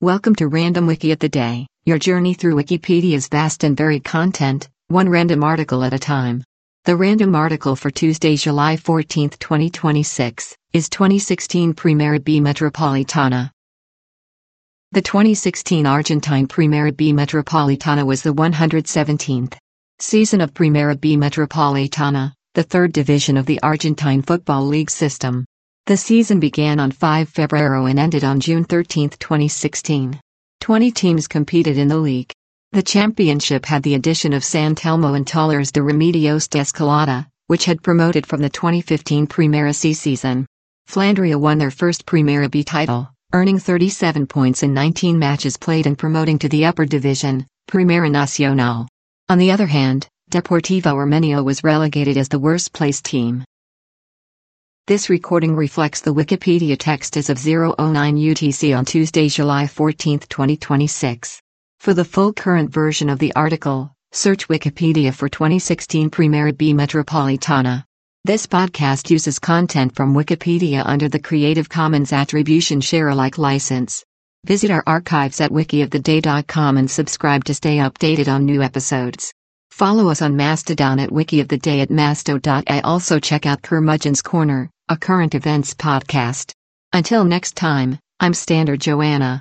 Welcome to Random Wiki of the Day, your journey through Wikipedia's vast and varied content, one random article at a time. The random article for Tuesday, July 14, 2026, is 2016 Primera B Metropolitana. The 2016 Argentine Primera B Metropolitana was the 117th season of Primera B Metropolitana, the third division of the Argentine Football League system. The season began on 5 February and ended on June 13, 2016. 20 teams competed in the league. The championship had the addition of San Telmo and Talleres de Remedios de Escalada, which had promoted from the 2015 Primera C season. Flandria won their first Primera B title, earning 37 points in 19 matches played and promoting to the upper division, Primera Nacional. On the other hand, Deportivo Armenio was relegated as the worst-placed team. This recording reflects the Wikipedia text as of 09 UTC on Tuesday, July 14, 2026. For the full current version of the article, search Wikipedia for 2016 Primera B Metropolitana. This podcast uses content from Wikipedia under the Creative Commons Attribution Share-alike license. Visit our archives at wikioftheday.com and subscribe to stay updated on new episodes. Follow us on Mastodon at wikioftheday at masto.ai. Also check out Curmudgeon's Corner, a current events podcast. Until next time, I'm Standard Joanna.